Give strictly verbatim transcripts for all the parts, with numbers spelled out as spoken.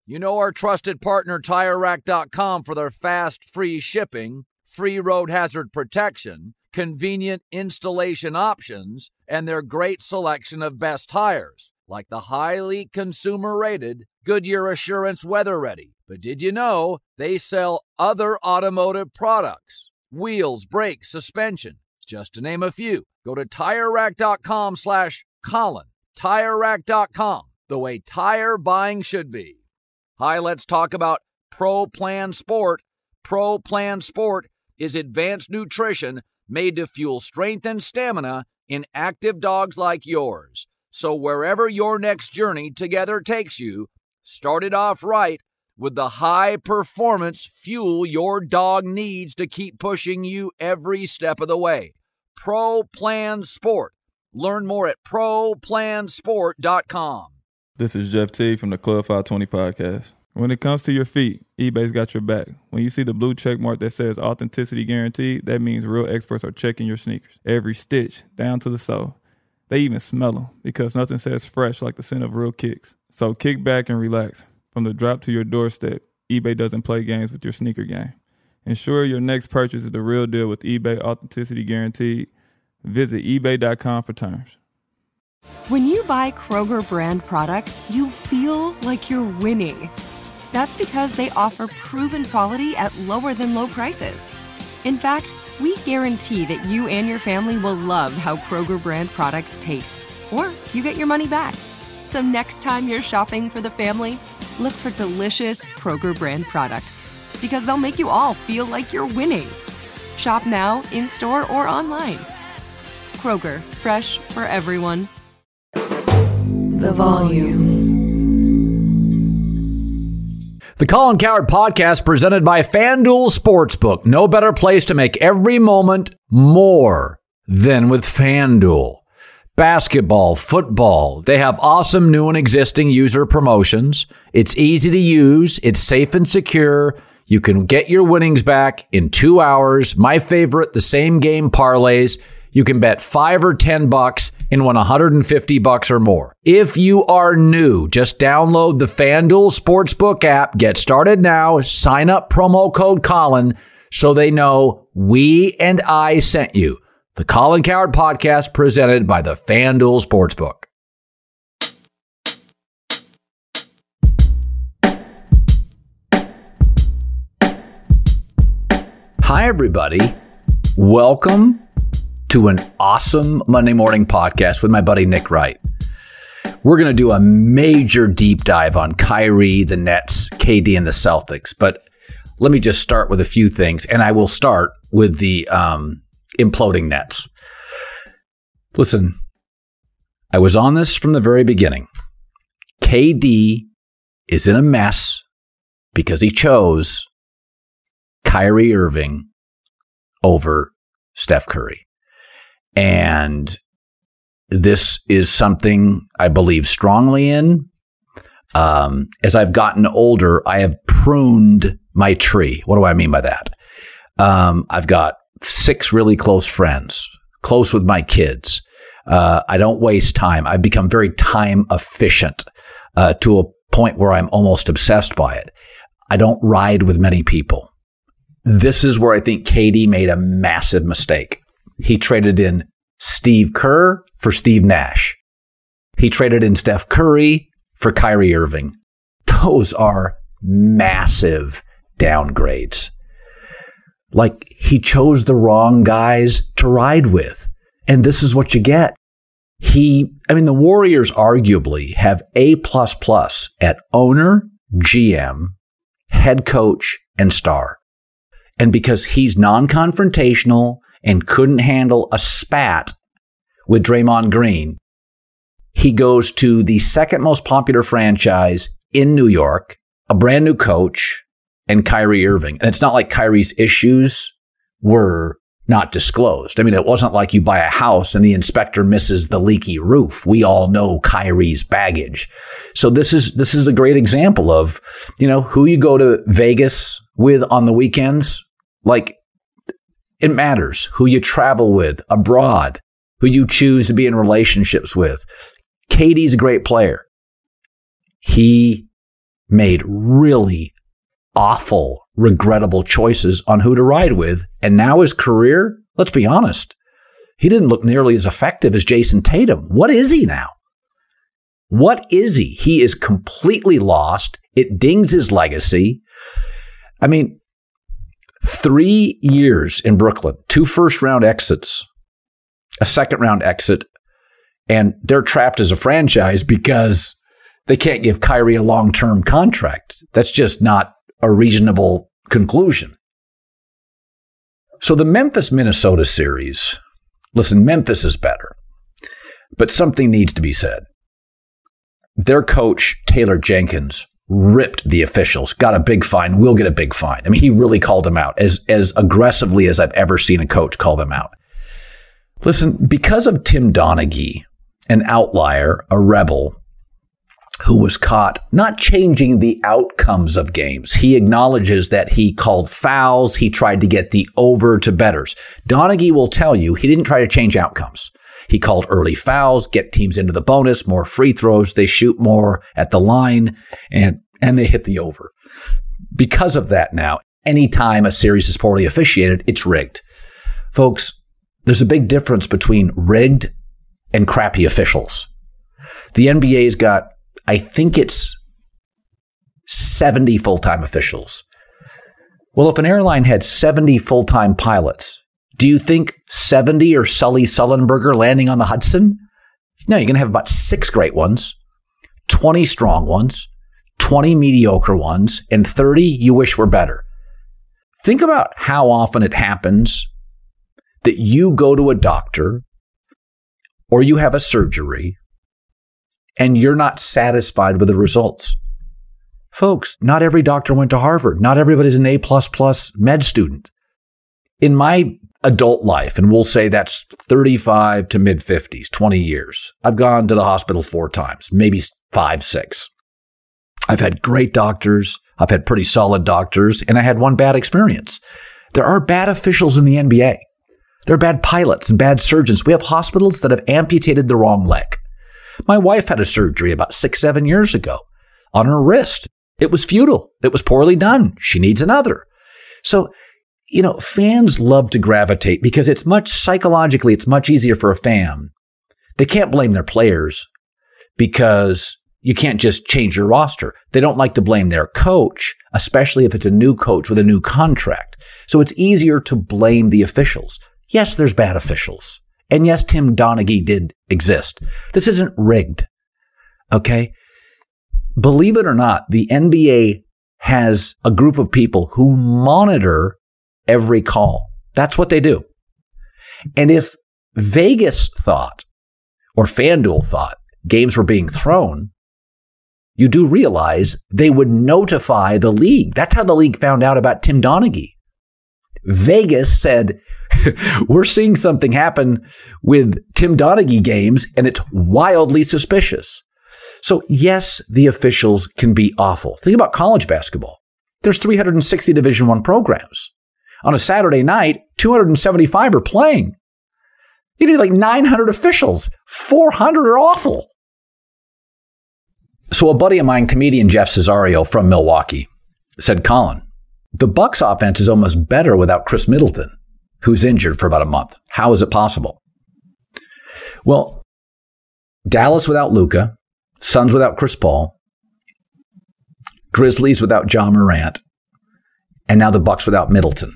You know our trusted partner Tire Rack dot com for their fast, free shipping, free road hazard protection, convenient installation options, and their great selection of best tires, like the highly consumer-rated Goodyear Assurance Weather Ready. But did you know they sell other automotive products? Wheels, brakes, suspension, just to name a few. Go to Tire Rack dot com slash Colin. Tire Rack dot com, the way tire buying should be. Hi, let's talk about Pro Plan Sport. Pro Plan Sport is advanced nutrition made to fuel strength and stamina in active dogs like yours. So wherever your next journey together takes you, start it off right with the high-performance fuel your dog needs to keep pushing you every step of the way. Pro Plan Sport. Learn more at pro plan sport dot com. This is Jeff T from the Club five twenty podcast. When it comes to your feet, eBay's got your back. When you see the blue check mark that says authenticity guaranteed, that means real experts are checking your sneakers. Every stitch, down to the sole. They even smell them because nothing says fresh like the scent of real kicks. So kick back and relax. From the drop to your doorstep, eBay doesn't play games with your sneaker game. Ensure your next purchase is the real deal with eBay Authenticity Guaranteed. Visit ebay dot com for terms. When you buy Kroger brand products, you feel like you're winning. That's because they offer proven quality at lower than low prices. In fact, we guarantee that you and your family will love how Kroger brand products taste, or you get your money back. So next time you're shopping for the family, look for delicious Kroger brand products, because they'll make you all feel like you're winning. Shop now, in-store, or online. Kroger, fresh for everyone. The Volume. The Colin Cowherd Podcast presented by FanDuel Sportsbook. No better place to make every moment more than with FanDuel. Basketball, football, they have awesome new and existing user promotions. It's easy to use. It's safe and secure. You can get your winnings back in two hours. My favorite, the same game parlays. You can bet five or ten bucks and win one hundred fifty bucks or more. If you are new, just download the FanDuel Sportsbook app. Get started now. Sign up promo code Colin so they know we and I sent you. The Colin Cowherd Podcast presented by the FanDuel Sportsbook. Hi, everybody. Welcome to an awesome Monday morning podcast with my buddy Nick Wright. We're going to do a major deep dive on Kyrie, the Nets, K D, and the Celtics. But let me just start with a few things, and I will start with the um, imploding Nets. Listen, I was on this from the very beginning. K D is in a mess because he chose Kyrie Irving over Steph Curry. And this is something I believe strongly in. Um, as I've gotten older, I have pruned my tree. What do I mean by that? Um, I've got six really close friends, close with my kids. Uh, I don't waste time. I've become very time efficient uh, to a point where I'm almost obsessed by it. I don't ride with many people. This is where I think K D made a massive mistake. He traded in Steve Kerr for Steve Nash. He traded in Steph Curry for Kyrie Irving. Those are massive downgrades. Like, he chose the wrong guys to ride with. And this is what you get. He, I mean, the Warriors arguably have A plus plus at owner, G M, head coach, and star. And because he's non-confrontational and couldn't handle a spat with Draymond Green, he goes to the second most popular franchise in New York, a brand new coach, and Kyrie Irving. And it's not like Kyrie's issues were not disclosed. I mean, it wasn't like you buy a house and the inspector misses the leaky roof. We all know Kyrie's baggage. So this is this is a great example of, you know, who you go to Vegas with on the weekends. Like, it matters who you travel with abroad, who you choose to be in relationships with. K D's a great player. He made really awful, regrettable choices on who to ride with. And now his career, let's be honest, he didn't look nearly as effective as Jason Tatum. What is he now? What is he? He is completely lost. It dings his legacy. I mean, three years in Brooklyn, two first-round exits, a second-round exit, and they're trapped as a franchise because they can't give Kyrie a long-term contract. That's just not a reasonable conclusion. So the Memphis-Minnesota series, listen, Memphis is better, but something needs to be said. Their coach, Taylor Jenkins, ripped the officials, got a big fine, will get a big fine. I mean, he really called them out as, as aggressively as I've ever seen a coach call them out. Listen, because of Tim Donaghy, an outlier, a rebel, who was caught not changing the outcomes of games. He acknowledges that he called fouls. He tried to get the over to bettors. Donaghy will tell you he didn't try to change outcomes. He called early fouls, get teams into the bonus, more free throws. They shoot more at the line, and, and they hit the over. Because of that now, anytime a series is poorly officiated, it's rigged. Folks, there's a big difference between rigged and crappy officials. The N B A's got, I think it's seventy full-time officials. Well, if an airline had seventy full-time pilots, do you think seventy are Sully Sullenberger landing on the Hudson? No, you're going to have about six great ones, twenty strong ones, twenty mediocre ones, and thirty you wish were better. Think about how often it happens that you go to a doctor or you have a surgery and you're not satisfied with the results. Folks, not every doctor went to Harvard. Not everybody's an A plus plus med student. In my adult life, and we'll say that's thirty-five to mid fifties, twenty years, I've gone to the hospital four times, maybe five, six. I've had great doctors. I've had pretty solid doctors, and I had one bad experience. There are bad officials in the N B A. There are bad pilots and bad surgeons. We have hospitals that have amputated the wrong leg. My wife had a surgery about six, seven years ago on her wrist. It was futile. It was poorly done. She needs another. So, you know, fans love to gravitate because it's much psychologically, it's much easier for a fan. They can't blame their players because you can't just change your roster. They don't like to blame their coach, especially if it's a new coach with a new contract. So it's easier to blame the officials. Yes, there's bad officials. And yes, Tim Donaghy did exist. This isn't rigged. Okay? Believe it or not, the N B A has a group of people who monitor every call. That's what they do. And if Vegas thought, or FanDuel thought, games were being thrown, you do realize they would notify the league. That's how the league found out about Tim Donaghy. Vegas said, we're seeing something happen with Tim Donaghy games, and it's wildly suspicious. So yes, the officials can be awful. Think about college basketball. There's three hundred sixty Division I programs. On a Saturday night, two hundred seventy-five are playing. You need like nine hundred officials. four hundred are awful. So a buddy of mine, comedian Jeff Cesario from Milwaukee, said, Colin, the Bucks offense is almost better without Chris Middleton, who's injured for about a month. How is it possible? Well, Dallas without Luka, Suns without Chris Paul, Grizzlies without Ja Morant, and now the Bucks without Middleton.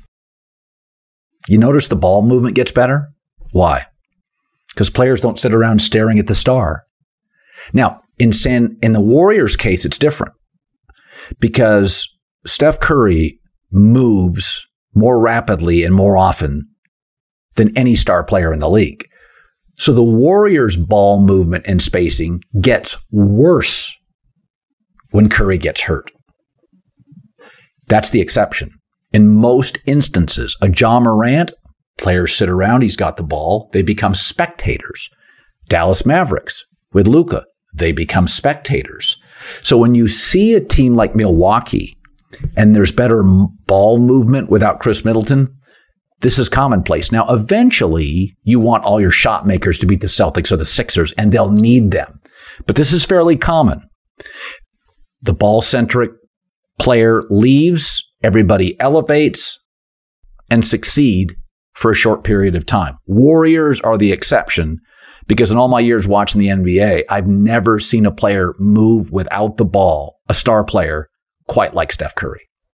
You notice the ball movement gets better? Why? Because players don't sit around staring at the star. Now, in San, in the Warriors' case, it's different because Steph Curry moves more rapidly and more often than any star player in the league. So the Warriors' ball movement and spacing gets worse when Curry gets hurt. That's the exception. In most instances, a Ja Morant, players sit around, he's got the ball, they become spectators. Dallas Mavericks with Luka, they become spectators. So when you see a team like Milwaukee and there's better ball movement without Chris Middleton, this is commonplace. Now, eventually, you want all your shot makers to beat the Celtics or the Sixers, and they'll need them. But this is fairly common. The ball-centric player leaves, everybody elevates and succeed for a short period of time. Warriors are the exception because in all my years watching the N B A, I've never seen a player move without the ball, a star player, quite like Steph Curry.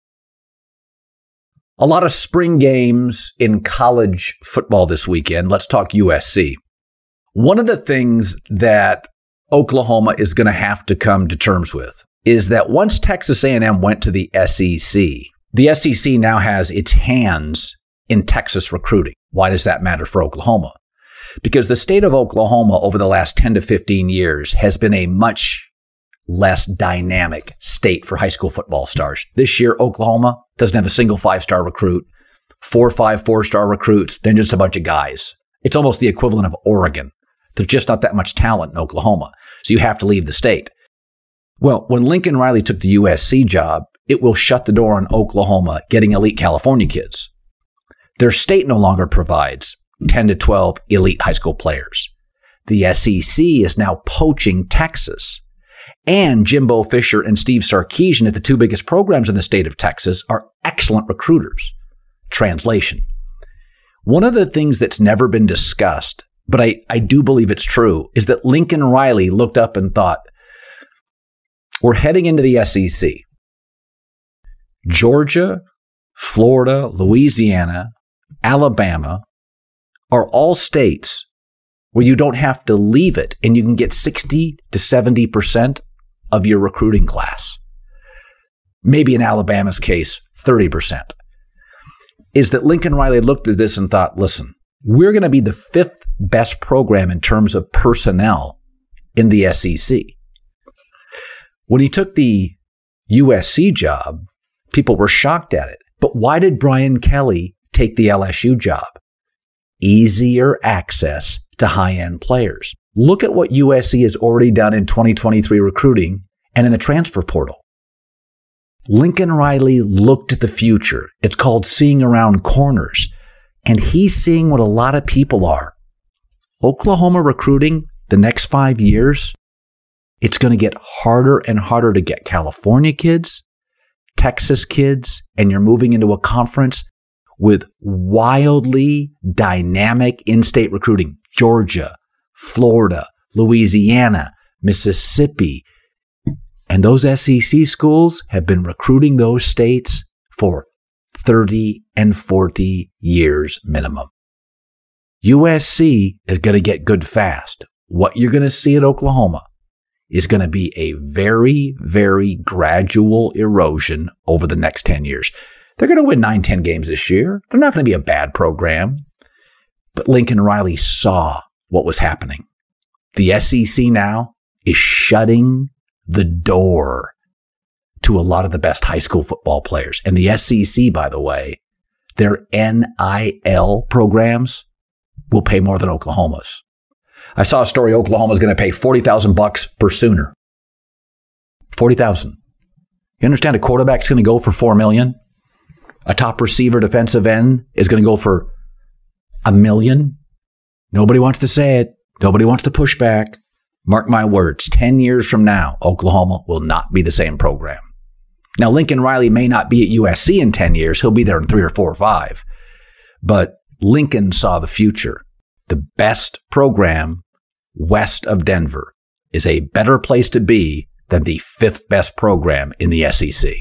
A lot of spring games in college football this weekend. Let's talk U S C. One of the things that Oklahoma is going to have to come to terms with is that once Texas A and M went to the S E C, the S E C now has its hands in Texas recruiting. Why does that matter for Oklahoma? Because the state of Oklahoma over the last ten to fifteen years has been a much less dynamic state for high school football stars. This year, Oklahoma doesn't have a single five-star recruit, four or five four-star recruits, then just a bunch of guys. It's almost the equivalent of Oregon. There's just not that much talent in Oklahoma, so you have to leave the state. Well, when Lincoln Riley took the U S C job, it will shut the door on Oklahoma getting elite California kids. Their state no longer provides ten to twelve elite high school players. The S E C is now poaching Texas. And Jimbo Fisher and Steve Sarkisian at the two biggest programs in the state of Texas are excellent recruiters. Translation. One of the things that's never been discussed, but I, I do believe it's true, is that Lincoln Riley looked up and thought, we're heading into the S E C. Georgia, Florida, Louisiana, Alabama are all states where you don't have to leave it and you can get sixty to seventy percent of your recruiting class. Maybe in Alabama's case, thirty percent. Is that Lincoln Riley looked at this and thought, listen, we're going to be the fifth best program in terms of personnel in the S E C. When he took the U S C job, people were shocked at it. But why did Brian Kelly take the L S U job? Easier access to high-end players. Look at what U S C has already done in twenty twenty-three recruiting and in the transfer portal. Lincoln Riley looked at the future. It's called seeing around corners. And he's seeing what a lot of people are. Oklahoma recruiting the next five years, it's going to get harder and harder to get California kids, Texas kids, and you're moving into a conference with wildly dynamic in-state recruiting. Georgia, Florida, Louisiana, Mississippi. And those S E C schools have been recruiting those states for thirty and forty years minimum. U S C is going to get good fast. What you're going to see at Oklahoma is going to be a very, very gradual erosion over the next ten years. They're going to win nine, ten games this year. They're not going to be a bad program. But Lincoln Riley saw what was happening. The S E C now is shutting the door to a lot of the best high school football players. And the S E C, by the way, their N I L programs will pay more than Oklahoma's. I saw a story Oklahoma's going to pay forty thousand bucks per Sooner. forty thousand. You understand a quarterback's going to go for four million? A top receiver defensive end is going to go for a million? Nobody wants to say it. Nobody wants to push back. Mark my words, ten years from now, Oklahoma will not be the same program. Now, Lincoln Riley may not be at U S C in ten years. He'll be there in three or four or five. But Lincoln saw the future. The best program west of Denver is a better place to be than the fifth best program in the S E C.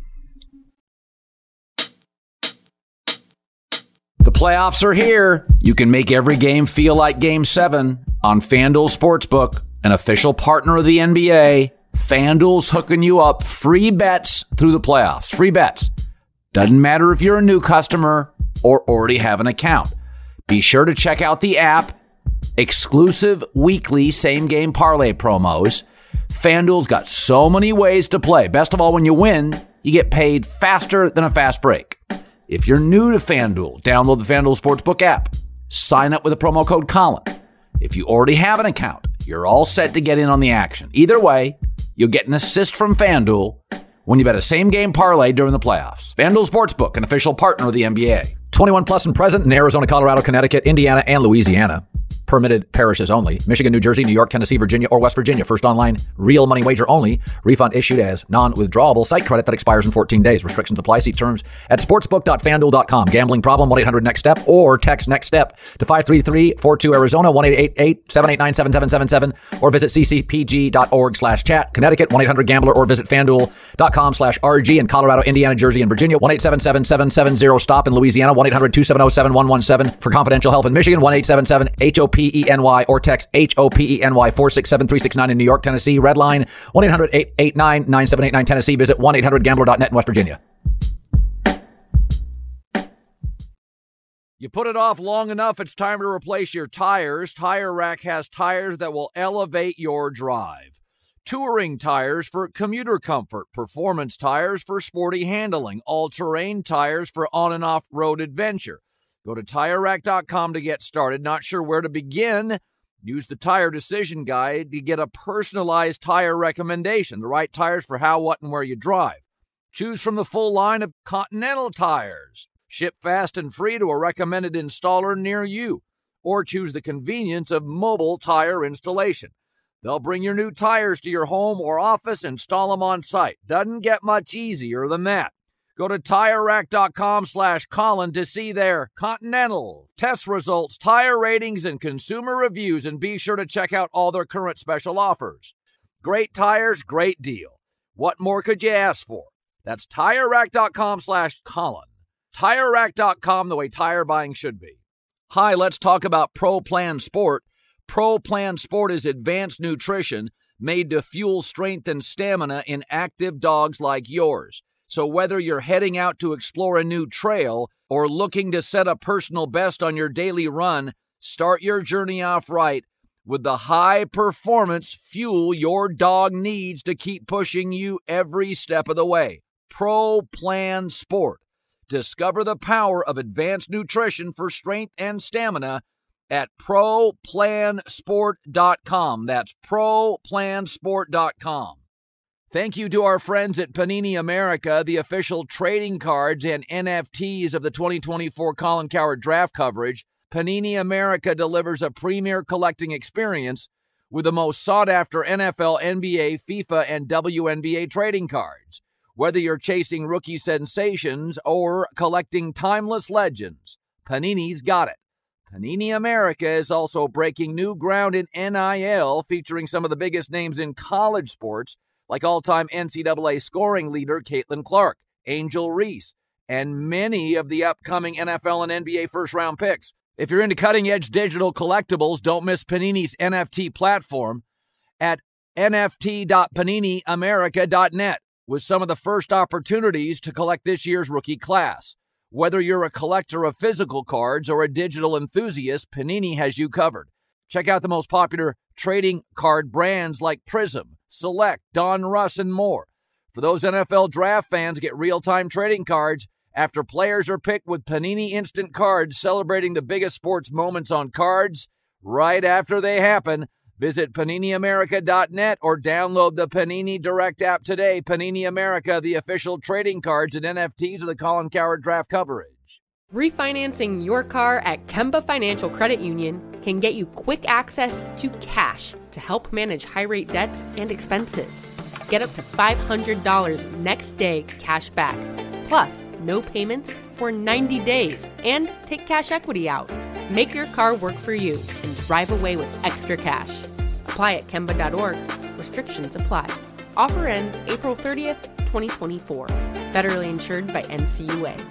The playoffs are here. You can make every game feel like Game seven on FanDuel Sportsbook, an official partner of the N B A. FanDuel's hooking you up free bets through the playoffs. Free bets. Doesn't matter if you're a new customer or already have an account. Be sure to check out the app. Exclusive weekly same-game parlay promos. FanDuel's got so many ways to play. Best of all, when you win, you get paid faster than a fast break. If you're new to FanDuel, download the FanDuel Sportsbook app. Sign up with the promo code Colin. If you already have an account, you're all set to get in on the action. Either way, you'll get an assist from FanDuel when you bet a same-game parlay during the playoffs. FanDuel Sportsbook, an official partner of the N B A. twenty-one plus and present in Arizona, Colorado, Connecticut, Indiana, and Louisiana. permitted parishes only. Michigan, New Jersey, New York, Tennessee, Virginia, or West Virginia. First online real money wager only. Refund issued as non-withdrawable site credit that expires in fourteen days. Restrictions apply. See terms at sportsbook dot fanduel dot com. Gambling problem, one eight hundred next step, or text next step to five three three four two Arizona, one eight eight eight seven eight nine seven seven seven seven, or visit c c p g dot org slash chat. Connecticut, one eight hundred gambler, or visit fanduel dot com slash r g. In Colorado, Indiana, Jersey, and Virginia, one eight seven seven seven seven zero stop. In Louisiana, one eight hundred two seven zero seven one one seven. For confidential help in Michigan, one eight seven seven H O P E N Y, or text H O P E N Y four six seven three six nine. In New York, Tennessee, Red Line, one eight hundred eight eight nine nine seven eight nine. Tennessee, visit one eight hundred gambler dot net. In West Virginia. You put it off long enough, it's time to replace your tires. Tire Rack has tires that will elevate your drive. Touring tires for commuter comfort, performance tires for sporty handling, all-terrain tires for on- and off-road adventure. Go to tire rack dot com to get started. Not sure where to begin? Use the Tire Decision Guide to get a personalized tire recommendation, the right tires for how, what, and where you drive. Choose from the full line of Continental tires. Ship fast and free to a recommended installer near you. Or choose the convenience of mobile tire installation. They'll bring your new tires to your home or office, install them on site. Doesn't get much easier than that. Go to tire rack dot com slash Colin to see their Continental test results, tire ratings, and consumer reviews, and be sure to check out all their current special offers. Great tires, great deal. What more could you ask for? That's tire rack dot com slash Colin. tire rack dot com, the way tire buying should be. Hi, let's talk about Pro Plan Sport. Pro Plan Sport is advanced nutrition made to fuel strength and stamina in active dogs like yours. So whether you're heading out to explore a new trail or looking to set a personal best on your daily run, start your journey off right with the high-performance fuel your dog needs to keep pushing you every step of the way. Pro Plan Sport. Discover the power of advanced nutrition for strength and stamina at pro plan sport dot com. That's pro plan sport dot com. Thank you to our friends at Panini America, the official trading cards and N F Ts of the twenty twenty-four Colin Cowherd draft coverage. Panini America delivers a premier collecting experience with the most sought-after N F L, N B A, FIFA, and W N B A trading cards. Whether you're chasing rookie sensations or collecting timeless legends, Panini's got it. Panini America is also breaking new ground in N I L, featuring some of the biggest names in college sports, like all-time N C double A scoring leader Caitlin Clark, Angel Reese, and many of the upcoming N F L and N B A first-round picks. If you're into cutting-edge digital collectibles, don't miss Panini's N F T platform at N F T dot panini america dot net with some of the first opportunities to collect this year's rookie class. Whether you're a collector of physical cards or a digital enthusiast, Panini has you covered. Check out the most popular trading card brands like Prism, Select, Don Russ, and more. For those N F L draft fans, get real-time trading cards after players are picked with Panini Instant Cards, celebrating the biggest sports moments on cards right after they happen. Visit panini america dot net or download the Panini Direct app today. Panini America, the official trading cards and N F Ts of the Colin Cowherd draft coverage. Refinancing your car at Kemba Financial Credit Union can get you quick access to cash to help manage high-rate debts and expenses. Get up to five hundred dollars next day cash back, plus no payments for ninety days, and take cash equity out. Make your car work for you and drive away with extra cash. Apply at kemba dot org. Restrictions apply. Offer ends April thirtieth, twenty twenty-four. Federally insured by N C U A.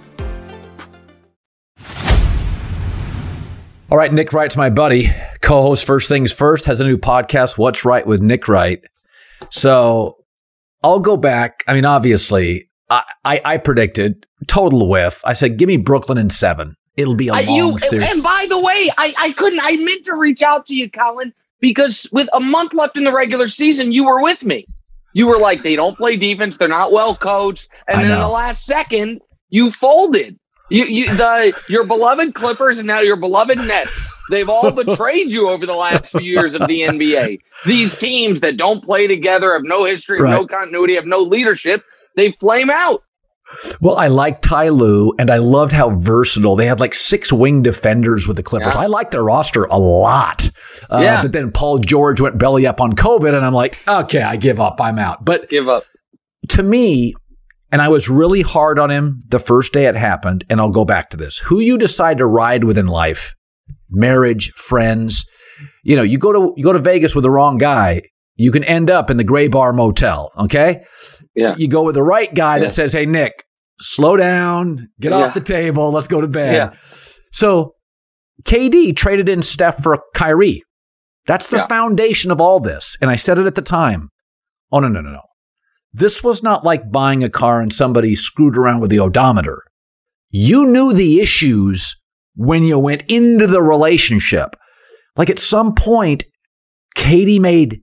All right, Nick Wright's my buddy, co-host First Things First, has a new podcast, What's Right with Nick Wright. So I'll go back. I mean, obviously, I, I, I predicted total whiff. I said, give me Brooklyn in seven. It'll be a long you, series. And by the way, I, I couldn't, I meant to reach out to you, Colin, because with a month left in the regular season, you were with me. You were like, they don't play defense. They're not well coached. And I then know. in the last second, you folded. You, you, the your beloved Clippers and now your beloved Nets. They've all betrayed you over the last few years of the N B A. These teams that don't play together, have no history, have Right. no continuity, have no leadership, they flame out. Well, I like Ty Lue, and I loved how versatile. They had like six wing defenders with the Clippers. Yeah. I like their roster a lot. Uh, Yeah. But then Paul George went belly up on COVID, and I'm like, okay, I give up. I'm out. But Give up. to me, and I was really hard on him the first day it happened, and I'll go back to this. Who you decide to ride with in life, marriage, friends, you know, you go to you go to Vegas with the wrong guy, you can end up in the Gray Bar Motel, okay? Yeah. You go with the right guy Yeah. that says, hey, Nick, slow down, get Yeah. off the table, let's go to bed. Yeah. So K D traded in Steph for Kyrie. That's the Yeah. foundation of all this. And I said it at the time. Oh, no, no, no, no. This was not like buying a car and somebody screwed around with the odometer. You knew the issues when you went into the relationship. Like at some point, Katie made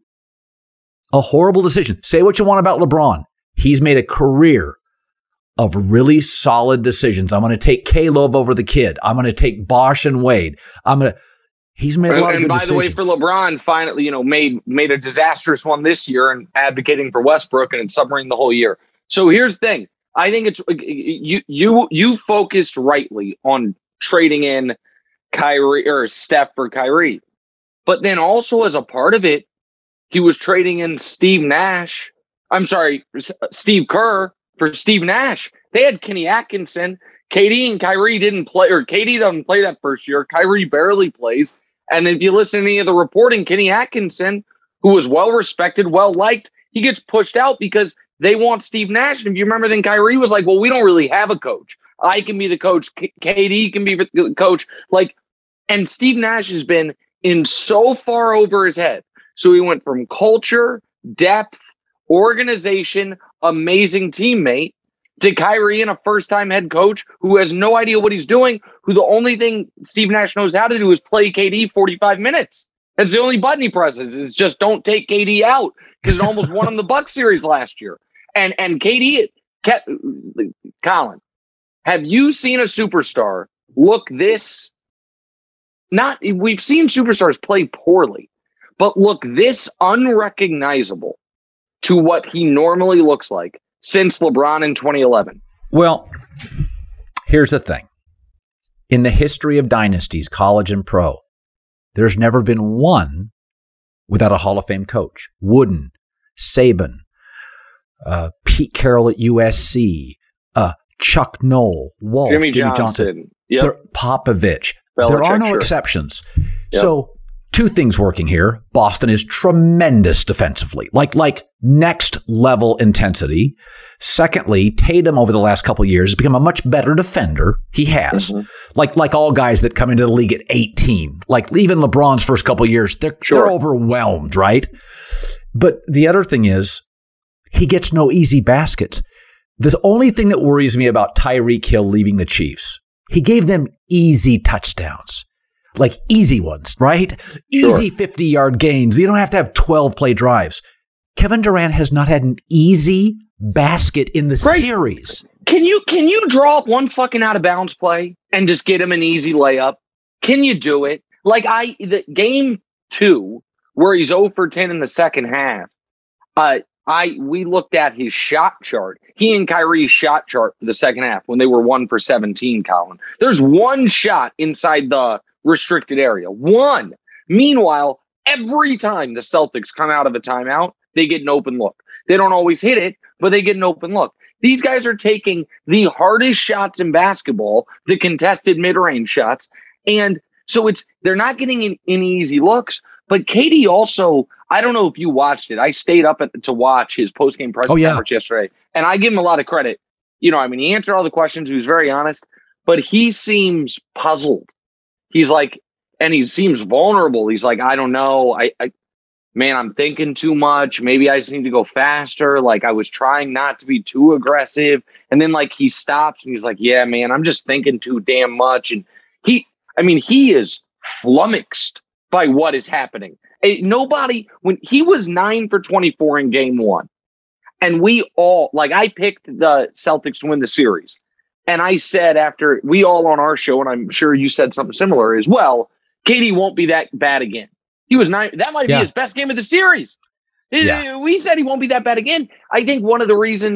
a horrible decision. Say what you want about LeBron. He's made a career of really solid decisions. I'm going to take K-Love over the kid. I'm going to take Bosh and Wade. I'm going to. He's made a lot And, of and good by decisions. the way, for LeBron, finally, you know, made made a disastrous one this year and advocating for Westbrook and submarine the whole year. So here's the thing. I think it's you you you focused rightly on trading in Kyrie or Steph for Kyrie. But then also as a part of it, he was trading in Steve Nash. I'm sorry, Steve Kerr for Steve Nash. They had Kenny Atkinson. K D and Kyrie didn't play, or K D doesn't play that first year. Kyrie barely plays. And if you listen to any of the reporting, Kenny Atkinson, who was well-respected, well-liked, he gets pushed out because they want Steve Nash. And if you remember, then Kyrie was like, well, we don't really have a coach. I can be the coach. K- KD can be the coach. Like, and Steve Nash has been in so far over his head. So he went from culture, depth, organization, amazing teammate, to Kyrie and a first-time head coach who has no idea what he's doing, who the only thing Steve Nash knows how to do is play K D forty-five minutes. That's the only button he presses. It's just don't take K D out because it almost won him the Bucks series last year. And and K D, kept, Colin, have you seen a superstar look this? Not we've seen superstars play poorly, but look this unrecognizable to what he normally looks like since LeBron in twenty eleven. Well, here's the thing. In the history of dynasties, college and pro, there's never been one without a Hall of Fame coach. Wooden, Saban, uh, Pete Carroll at U S C, uh, Chuck Noll, Walsh, Jimmy, Jimmy Johnson. Johnson, Yep. there- Popovich. Belichick, there are no sure. exceptions. Yep. So two things working here. Boston is tremendous defensively, like like next level intensity. Secondly, Tatum over the last couple of years has become a much better defender. He has, Mm-hmm. like like all guys that come into the league at eighteen. Like even LeBron's first couple of years, they're Sure. they're overwhelmed, right? But the other thing is, he gets no easy baskets. The only thing that worries me about Tyreek Hill leaving the Chiefs, he gave them easy touchdowns. Like easy ones, right? Easy fifty-yard games. You don't have to have twelve-play drives. Kevin Durant has not had an easy basket in the Right. series. Can you can you draw up one fucking out of bounds play and just get him an easy layup? Can you do it? Like I the game two where he's zero for ten in the second half. Uh, I we looked at his shot chart. He and Kyrie's shot chart for the second half when they were one for seventeen. Colin, there's one shot inside the restricted area. One. Meanwhile, every time the Celtics come out of a timeout, they get an open look. They don't always hit it, but they get an open look. These guys are taking the hardest shots in basketball, the contested mid-range shots. And so it's they're not getting in, any easy looks. But K D also, I don't know if you watched it. I stayed up at, to watch his post-game press Oh, yeah. conference yesterday. And I give him a lot of credit. You know, I mean, he answered all the questions. He was very honest. But he seems puzzled. He's like, and he seems vulnerable. He's like, I don't know. I, I, man, I'm thinking too much. Maybe I just need to go faster. Like I was trying not to be too aggressive. And then like he stops and he's like, yeah, man, I'm just thinking too damn much. And he, I mean, he is flummoxed by what is happening. Eh, Nobody, when he was nine for twenty-four in game one, and we all, like I picked the Celtics to win the series. And I said after we all on our show, and I'm sure you said something similar as well, K D won't be that bad again. He was nine. That might Yeah. be his best game of the series. Yeah. We said he won't be that bad again. I think one of the reasons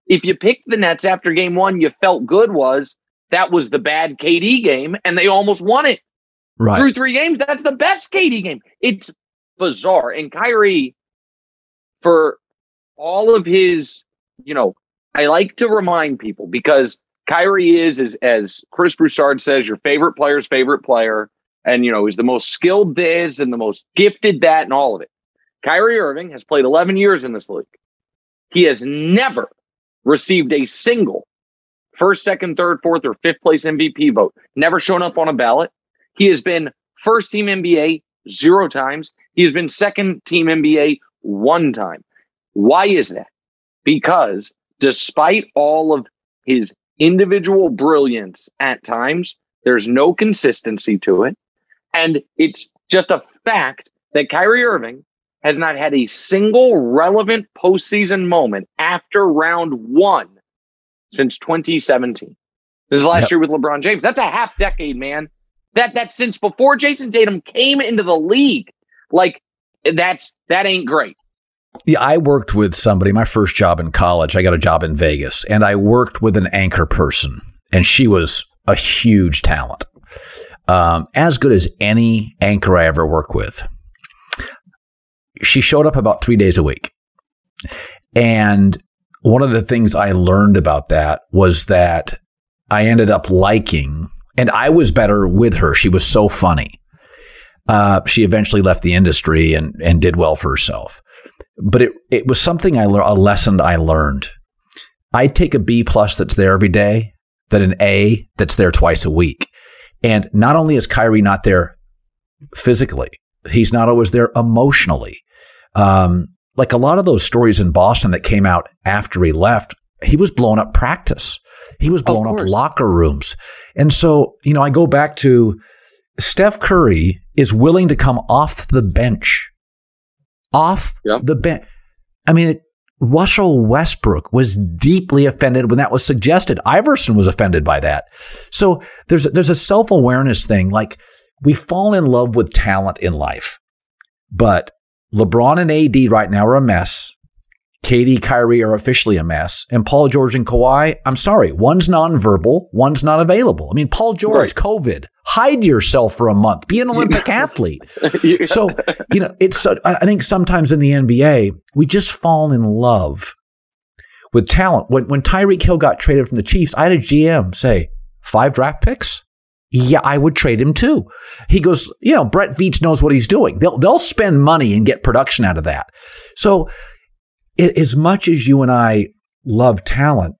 if you picked the Nets after game one, you felt good was that was the bad K D game, and they almost won it. Right. Through three games, that's the best K D game. It's bizarre. And Kyrie, for all of his, you know, I like to remind people because Kyrie is, is, as Chris Broussard says, your favorite player's favorite player. And, you know, he's the most skilled this and the most gifted that and all of it. Kyrie Irving has played eleven years in this league. He has never received a single first, second, third, fourth, or fifth place M V P vote. Never shown up on a ballot. He has been first team N B A zero times. He has been second team N B A one time. Why is that? Because despite all of his individual brilliance at times, there's no consistency to it. And it's just a fact that Kyrie Irving has not had a single relevant postseason moment after round one since twenty seventeen. This is last yep. year with LeBron James. That's a half decade, man. That that's since before Jason Tatum came into the league. Like, that's that ain't great. Yeah, I worked with somebody, my first job in college, I got a job in Vegas, and I worked with an anchor person, and she was a huge talent. Um, as good as any anchor I ever worked with. She showed up about three days a week. And one of the things I learned about that was that I ended up liking, and I was better with her. She was so funny. Uh, she eventually left the industry and, and did well for herself. But it, it was something I learned, a lesson I learned. I take a B plus that's there every day than an A that's there twice a week. And not only is Kyrie not there physically, he's not always there emotionally. Um, like a lot of those stories in Boston that came out after he left, he was blowing up practice. He was blowing up locker rooms. And so, you know, I go back to Steph Curry is willing to come off the bench. Off yep. the bench. I mean, it, Russell Westbrook was deeply offended when that was suggested. Iverson was offended by that. So there's a, there's a self-awareness thing. Like, we fall in love with talent in life, but LeBron and A D right now are a mess. K D, Kyrie are officially a mess. And Paul George and Kawhi, I'm sorry, one's nonverbal, one's not available. I mean, Paul George, right. COVID, hide yourself for a month, be an Olympic athlete. So, you know, it's, I think sometimes in the N B A, we just fall in love with talent. When, when Tyreek Hill got traded from the Chiefs, I had a G M say, five draft picks? Yeah, I would trade him too. He goes, you know, Brett Veach knows what he's doing. They'll, they'll spend money and get production out of that. So, it, as much as you and I love talent,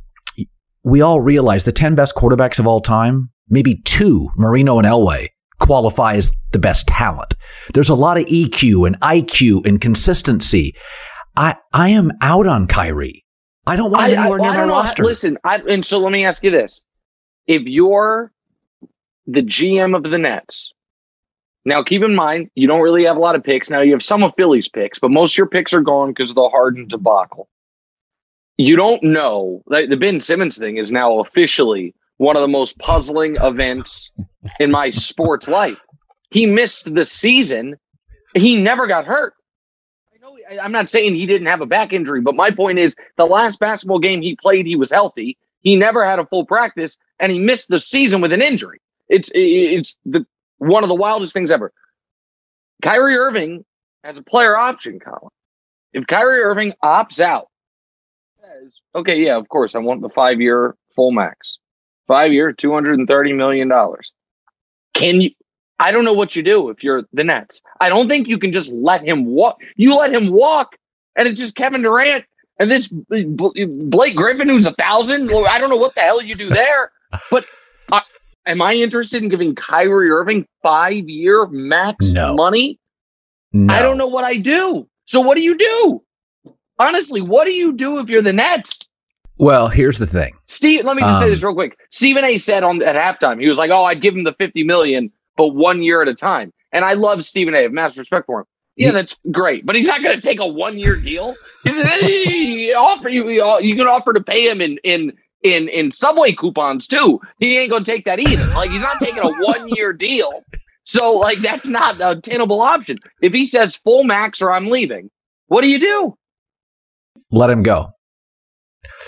we all realize the ten best quarterbacks of all time, maybe two, Marino and Elway, qualify as the best talent. There's a lot of E Q and I Q and consistency. I I am out on Kyrie. I don't want him anywhere I, I, near my roster. Listen, I, and so let me ask you this. If you're the G M of the Nets, now keep in mind, you don't really have a lot of picks. Now you have some of Philly's picks, but most of your picks are gone because of the Harden debacle. You don't know. Like, the Ben Simmons thing is now officially one of the most puzzling events in my sports life. He missed the season. He never got hurt. I know. I'm not saying he didn't have a back injury, but my point is the last basketball game he played, he was healthy. He never had a full practice, and he missed the season with an injury. It's it's the one of the wildest things ever. Kyrie Irving has a player option, Colin. If Kyrie Irving opts out, says, okay, yeah, of course, I want the five-year full max. Five-year, two hundred thirty million dollars. Can you? I don't know what you do if you're the Nets. I don't think you can just let him walk. You let him walk, and it's just Kevin Durant and this Blake Griffin, who's a thousand. I don't know what the hell you do there. But uh, am I interested in giving Kyrie Irving five-year max no. money? No. I don't know what I do. So what do you do? Honestly, what do you do if you're the Nets? Well, here's the thing. Steve, let me just um, say this real quick. Stephen A said on at halftime, he was like, oh, I'd give him the fifty million, but one year at a time. And I love Stephen A. I have massive respect for him. Yeah, that's great. But he's not going to take a one-year deal. He offer you, you can offer to pay him in, in, in, in Subway coupons, too. He ain't going to take that either. Like, he's not taking a one-year deal. So, like, that's not a tenable option. If he says full max or I'm leaving, what do you do? Let him go.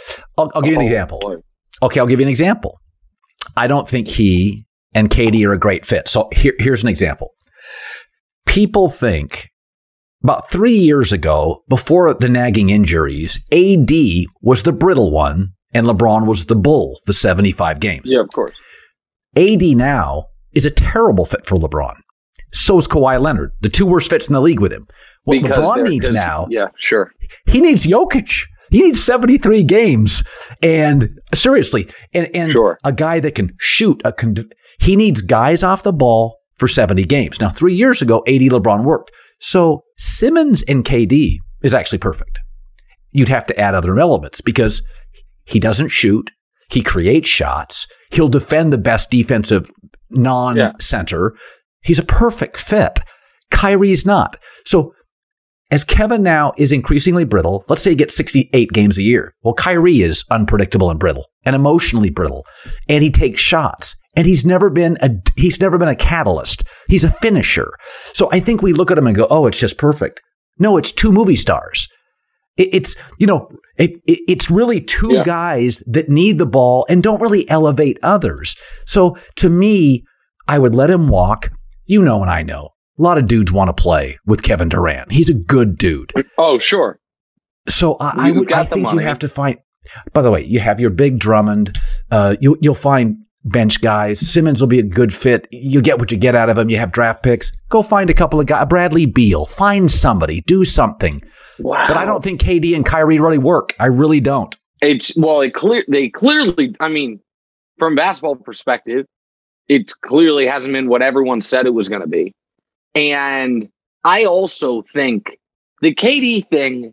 I'll, I'll give you an Oh, example. boy. Okay, I'll give you an example. I don't think he and K D are a great fit. So here, here's an example. People think about three years ago, before the nagging injuries, A D was the brittle one and LeBron was the bull, the seventy-five games. Yeah, of course. A D now is a terrible fit for LeBron. So is Kawhi Leonard, the two worst fits in the league with him. What Because LeBron they're- needs 'cause- now, Yeah, sure. he needs Jokic. He needs seventy-three games. And seriously, and, and Sure. a guy that can shoot. A con- he needs guys off the ball for seventy games. Now, three years ago, A D LeBron worked. So Simmons and K D is actually perfect. You'd have to add other elements because he doesn't shoot. He creates shots. He'll defend the best defensive non-center. He's a perfect fit. Kyrie's not. So as Kevin now is increasingly brittle, let's say he gets sixty-eight games a year. Well, Kyrie is unpredictable and brittle and emotionally brittle, and he takes shots. And he's never been a he's never been a catalyst. He's a finisher. So I think we look at him and go, "Oh, it's just perfect." No, it's two movie stars. It, it's you know, it, it, it's really two Yeah. guys that need the ball and don't really elevate others. So to me, I would let him walk. You know, and I know a lot of dudes want to play with Kevin Durant. He's a good dude. Oh, sure. So I, I You've would. got I the think you money. have to find. By the way, you have your big Drummond. Uh, you you'll find bench guys. Simmons will be a good fit. You get what you get out of him. You have draft picks. Go find a couple of guys. Bradley Beal. Find somebody. Do something. Wow. But I don't think K D and Kyrie really work. I really don't. It's well, it clear they clearly. I mean, from basketball perspective, it clearly hasn't been what everyone said it was going to be. And I also think the K D thing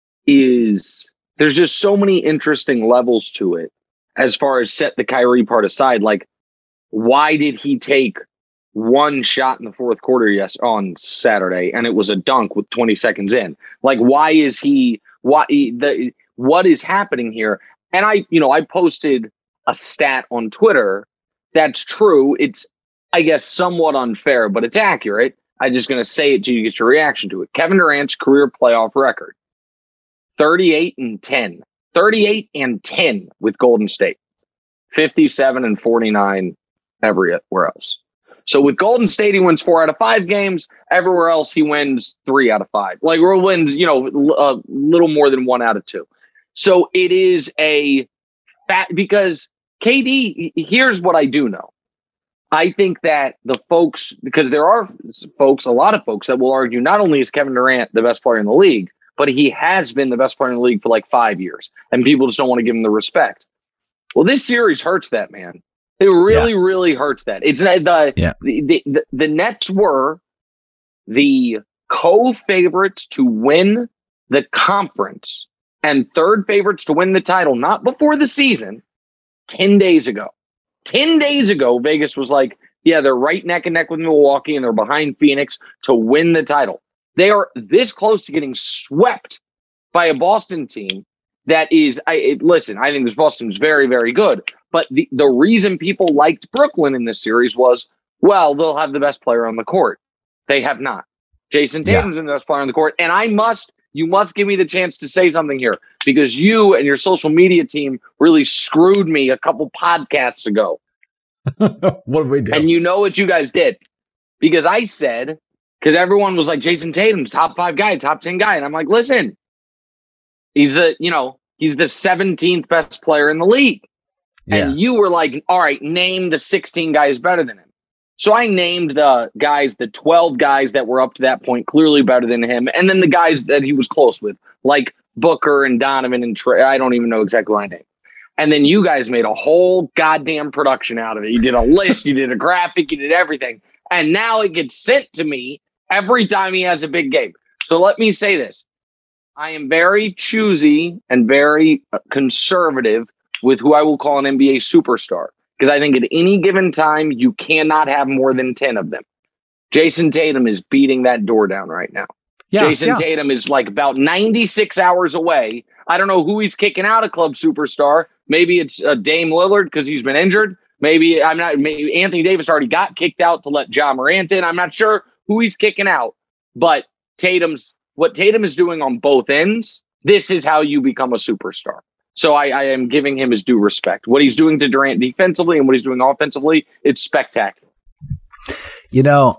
is there's just so many interesting levels to it. As far as set the Kyrie part aside, like why did he take one shot in the fourth quarter yes on Saturday and it was a dunk with twenty seconds in? Like why is he why the what is happening here? And I, you know, I posted a stat on Twitter that's true. It's I guess somewhat unfair, but it's accurate. I'm just going to say it to you, get your reaction to it. Kevin Durant's career playoff record, thirty-eight and ten. thirty-eight and ten with Golden State, fifty-seven and forty-nine everywhere else. So with Golden State, he wins four out of five games. Everywhere else, he wins three out of five. Like, or wins, you know, a little more than one out of two. So it is a fat because K D, here's what I do know. I think that the folks, because there are folks, a lot of folks that will argue not only is Kevin Durant the best player in the league, but he has been the best player in the league for like five years. And people just don't want to give him the respect. Well, this series hurts that, man. It really, yeah. really hurts that. It's the, yeah. the, the, the, the Nets were the co-favorites to win the conference and third favorites to win the title, not before the season, ten days ago. ten days ago, Vegas was like, yeah, they're right neck and neck with Milwaukee and they're behind Phoenix to win the title. They are this close to getting swept by a Boston team that is, I it, listen, I think this Boston is very, very good. But the, the reason people liked Brooklyn in this series was, well, they'll have the best player on the court. They have not. Jason Tatum's yeah. the best player on the court. And I must, you must give me the chance to say something here because you and your social media team really screwed me a couple podcasts ago. What did we do? And you know what you guys did? Because I said, because everyone was like, Jason Tatum's top five guy, top ten guy. And I'm like, listen, he's the, you know, he's the seventeenth best player in the league. Yeah. And you were like, all right, name the sixteen guys better than him. So I named the guys, the twelve guys that were up to that point clearly better than him. And then the guys that he was close with, like Booker and Donovan and Trey. I don't even know exactly what I named. And then you guys made a whole goddamn production out of it. You did a list, you did a graphic, you did everything. And now it gets sent to me every time he has a big game. So let me say this. I am very choosy and very conservative with who I will call an N B A superstar. Because I think at any given time, you cannot have more than ten of them. Jason Tatum is beating that door down right now. Yeah, Jason yeah. Tatum is like about ninety-six hours away. I don't know who he's kicking out of club superstar. Maybe it's uh, Dame Lillard because he's been injured. Maybe I'm not. Maybe Anthony Davis already got kicked out to let Ja Morant in. I'm not sure who he's kicking out. But Tatum's what Tatum is doing on both ends. This is how you become a superstar. So I, I am giving him his due respect. What he's doing to Durant defensively and what he's doing offensively, it's spectacular. You know,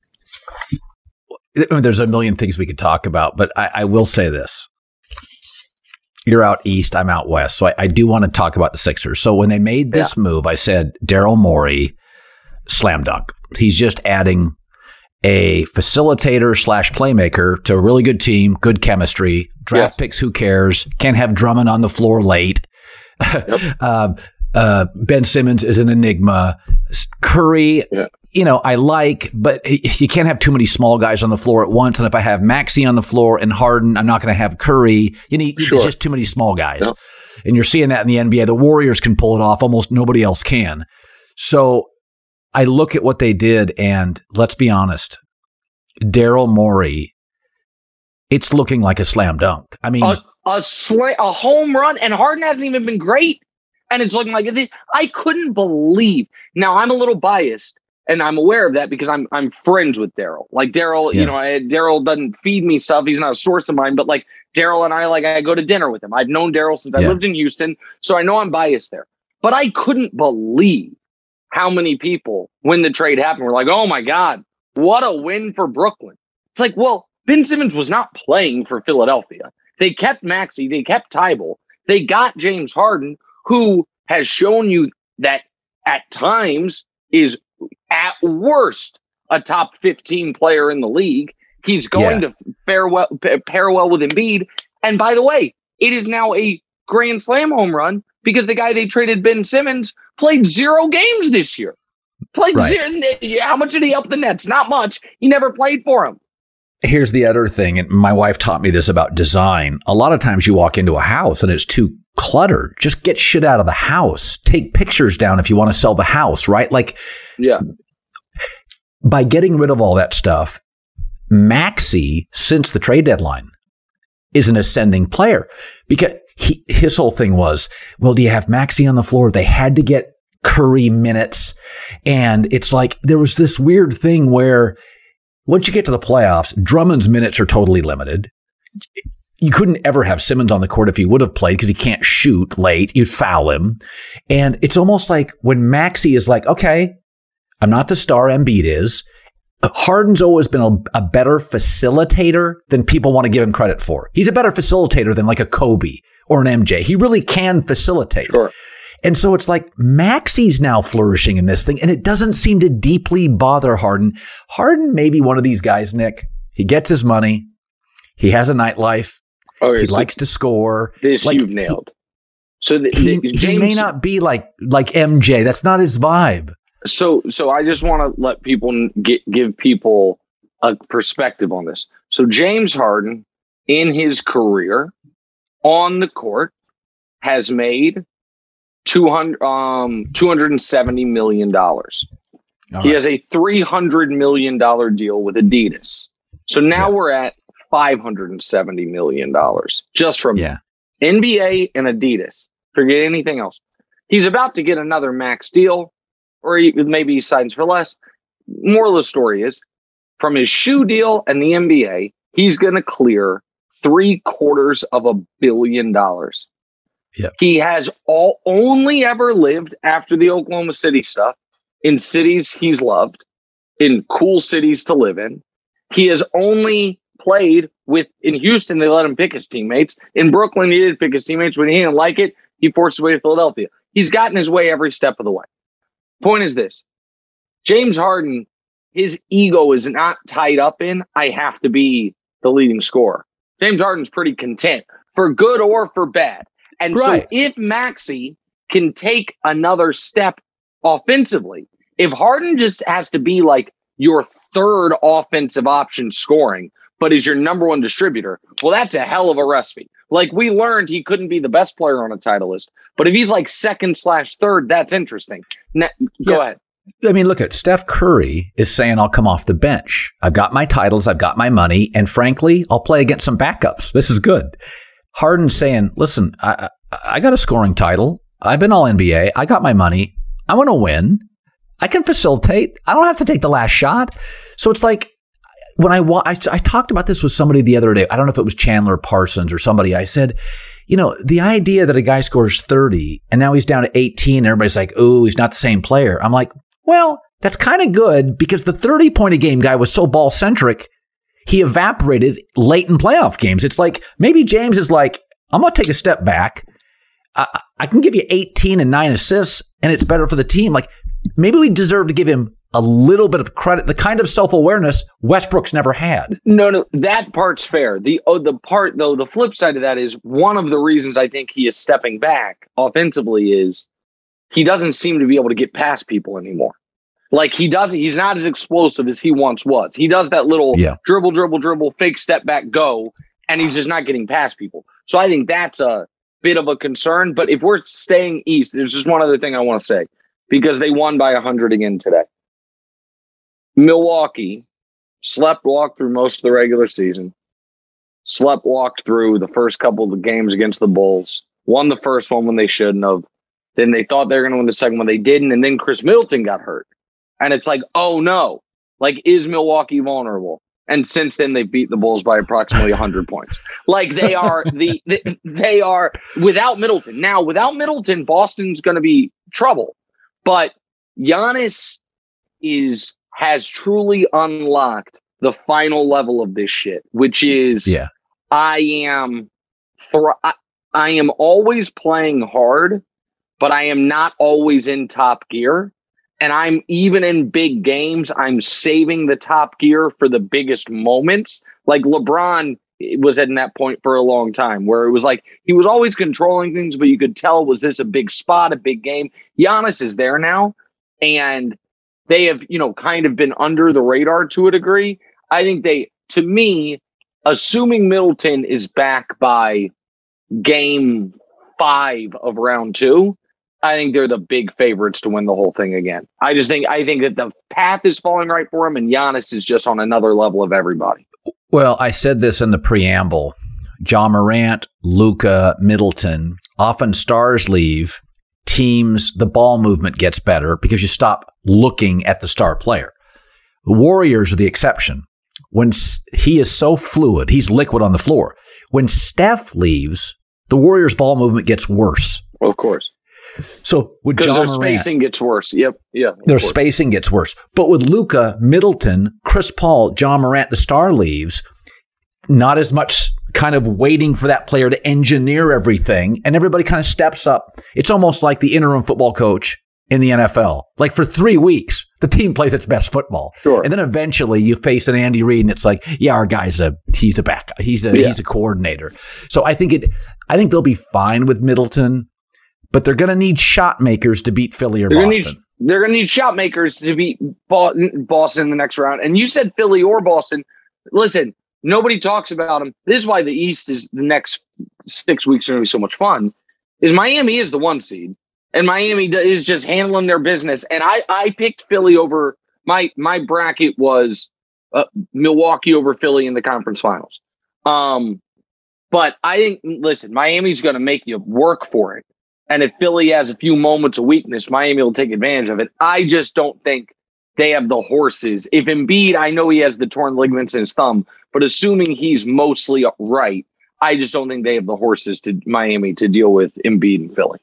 I mean, there's a million things we could talk about, but I, I will say this. You're out east, I'm out west. So I, I do want to talk about the Sixers. So when they made this yeah. move, I said, Daryl Morey, slam dunk. He's just adding a facilitator slash playmaker to a really good team, good chemistry, draft yeah. picks, who cares? Can't have Drummond on the floor late. Yep. uh, uh, Ben Simmons is an enigma. Curry, yeah. you know, I like, but you can't have too many small guys on the floor at once. And if I have Maxey on the floor and Harden, I'm not going to have Curry. You need, sure. It's just too many small guys. Yep. And you're seeing that in the N B A. The Warriors can pull it off. Almost nobody else can. So I look at what they did, and let's be honest, Daryl Morey, it's looking like a slam dunk. I mean, a, a, sla- a home run, and Harden hasn't even been great. And it's looking like it. I couldn't believe. Now, I'm a little biased, and I'm aware of that because I'm I'm friends with Daryl. Like Daryl, yeah. you know, Daryl doesn't feed me stuff. He's not a source of mine. But like Daryl and I, like I go to dinner with him. I've known Daryl since yeah. I lived in Houston, so I know I'm biased there. But I couldn't believe how many people, when the trade happened, were like, "Oh my God, what a win for Brooklyn!" It's like, well, Ben Simmons was not playing for Philadelphia. They kept Maxey, they kept Tybal, they got James Harden, who has shown you that at times is at worst a top fifteen player in the league. He's going yeah. to fare well, pair well with Embiid. And by the way, it is now a grand slam home run because the guy they traded, Ben Simmons, played zero games this year. Played right. zero. How much did he help the Nets? Not much. He never played for him. Here's the other thing, and my wife taught me this about design. A lot of times you walk into a house and it's too cluttered. Just get shit out of the house. Take pictures down if you want to sell the house, right? Like, yeah. By getting rid of all that stuff, Maxey, since the trade deadline, is an ascending player because he, his whole thing was, well, do you have Maxey on the floor? They had to get Curry minutes. And it's like there was this weird thing where once you get to the playoffs, Drummond's minutes are totally limited. You couldn't ever have Simmons on the court if he would have played because he can't shoot late. You'd foul him. And it's almost like when Maxey is like, okay, I'm not the star, Embiid is. Harden's always been a, a better facilitator than people want to give him credit for. He's a better facilitator than like a Kobe or an M J. He really can facilitate. Sure. And so it's like Maxey's now flourishing in this thing, and it doesn't seem to deeply bother Harden. Harden may be one of these guys, Nick. He gets his money. He has a nightlife. Oh, he so likes to score. This like, you've nailed. So the, he, the, James, he may not be like like M J. That's not his vibe. So so I just want to let people get, give people a perspective on this. So James Harden, in his career on the court, has made two hundred um two hundred seventy million dollars. He right. has a three hundred million dollars deal with Adidas. So now yeah. we're at five hundred seventy million dollars just from yeah. N B A and Adidas. Forget anything else. He's about to get another max deal, or he, maybe he signs for less. Moral of the story is, from his shoe deal and the N B A, he's going to clear three quarters of a billion dollars. Yep. He has all only ever lived after the Oklahoma City stuff in cities he's loved, in cool cities to live in. He has only played with, in Houston, they let him pick his teammates. In Brooklyn, he did pick his teammates. When he didn't like it, he forced his way to Philadelphia. He's gotten his way every step of the way. Point is this. James Harden, his ego is not tied up in, I have to be the leading scorer. James Harden's pretty content, for good or for bad. And right. so if Maxey can take another step offensively, if Harden just has to be like your third offensive option scoring, but is your number one distributor, well, that's a hell of a recipe. Like we learned he couldn't be the best player on a title list, but if he's like second slash third, that's interesting. Now, go yeah. ahead. I mean, look at Steph Curry is saying, I'll come off the bench. I've got my titles. I've got my money. And frankly, I'll play against some backups. This is good. Harden's saying, listen, I, I got a scoring title. I've been all N B A. I got my money. I want to win. I can facilitate. I don't have to take the last shot. So it's like when I, I, I talked about this with somebody the other day. I don't know if it was Chandler Parsons or somebody. I said, you know, the idea that a guy scores thirty and now he's down to eighteen and everybody's like, oh, he's not the same player. I'm like, well, that's kind of good because the thirty-point-a-game guy was so ball-centric, he evaporated late in playoff games. It's like maybe James is like, I'm going to take a step back. I, I can give you eighteen and nine assists, and it's better for the team. Like, maybe we deserve to give him a little bit of credit, the kind of self-awareness Westbrook's never had. No, no, that part's fair. The oh, the part, though, the flip side of that is one of the reasons I think he is stepping back offensively is he doesn't seem to be able to get past people anymore. Like, he doesn't, he's not as explosive as he once was. He does that little yeah. dribble, dribble, dribble, fake step back, go, and he's just not getting past people. So I think that's a bit of a concern. But if we're staying east, there's just one other thing I want to say, because they won by one hundred again today. Milwaukee slept walked through most of the regular season, slept walked through the first couple of the games against the Bulls, won the first one when they shouldn't have. Then they thought they were going to win the second one. They didn't. And then Chris Middleton got hurt. And it's like, oh no, like, is Milwaukee vulnerable? And since then, they've beat the Bulls by approximately one hundred points. Like, they are the, the they are without Middleton. Now, without Middleton, Boston's going to be trouble. But Giannis is has truly unlocked the final level of this shit, which is yeah. I am thr- I, I am always playing hard, but I am not always in top gear. And I'm even in big games, I'm saving the top gear for the biggest moments. Like LeBron was at that point for a long time where it was like he was always controlling things, but you could tell, was this a big spot, a big game? Giannis is there now, and they have, you know, kind of been under the radar to a degree. I think they, to me, assuming Middleton is back by game five of round two, I think they're the big favorites to win the whole thing again. I just think I think that the path is falling right for him, and Giannis is just on another level of everybody. Well, I said this in the preamble. Ja Morant, Luka, Middleton, often stars leave, teams, the ball movement gets better because you stop looking at the star player. The Warriors are the exception. When he is so fluid, he's liquid on the floor. When Steph leaves, the Warriors' ball movement gets worse. Of course. So with because Ja their Morant, spacing gets worse. Yep. Yeah. Their course. spacing gets worse. But with Luka, Middleton, Chris Paul, Ja Morant, the star leaves, not as much kind of waiting for that player to engineer everything, and everybody kind of steps up. It's almost like the interim football coach in the N F L. Like for three weeks, the team plays its best football. Sure. And then eventually you face an Andy Reid and it's like, yeah, our guy's a he's a back. He's a yeah. he's a coordinator. So I think it I think they'll be fine with Middleton. But they're going to need shot makers to beat Philly or they're Boston. Gonna need, they're going to need shot makers to beat Boston in the next round. And you said Philly or Boston. Listen, nobody talks about them. This is why the East is the next six weeks are going to be so much fun. Is Miami is the one seed, and Miami is just handling their business. And I, I picked Philly over my my bracket was uh, Milwaukee over Philly in the conference finals. Um, but I think listen, Miami's going to make you work for it. And if Philly has a few moments of weakness, Miami will take advantage of it. I just don't think they have the horses. If Embiid, I know he has the torn ligaments in his thumb, but assuming he's mostly right, I just don't think they have the horses to Miami to deal with Embiid and Philly.